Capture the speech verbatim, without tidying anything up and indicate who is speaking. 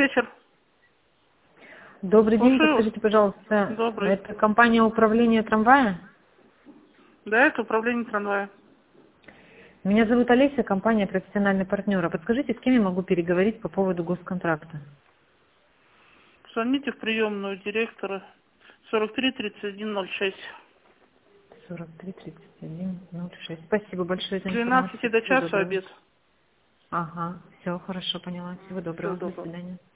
Speaker 1: вечер.
Speaker 2: Добрый день,
Speaker 1: Слушаю.
Speaker 2: подскажите, пожалуйста,
Speaker 1: Добрый.
Speaker 2: это компания управления трамвая?
Speaker 1: Да, это управление трамвая.
Speaker 2: Меня зовут Олеся, компания профессиональный партнер. А подскажите, с кем я могу переговорить по поводу госконтракта?
Speaker 1: Звоните в приемную директора сорок три тридцать один ноль шесть.
Speaker 2: сорок три тридцать один ноль шесть. Спасибо большое
Speaker 1: С
Speaker 2: за
Speaker 1: двенадцати
Speaker 2: информацию.
Speaker 1: до
Speaker 2: Всего
Speaker 1: часа
Speaker 2: доброго.
Speaker 1: обед.
Speaker 2: Ага, все, хорошо, поняла. Всего
Speaker 1: Всего
Speaker 2: доброго. До
Speaker 1: доброго.
Speaker 2: свидания.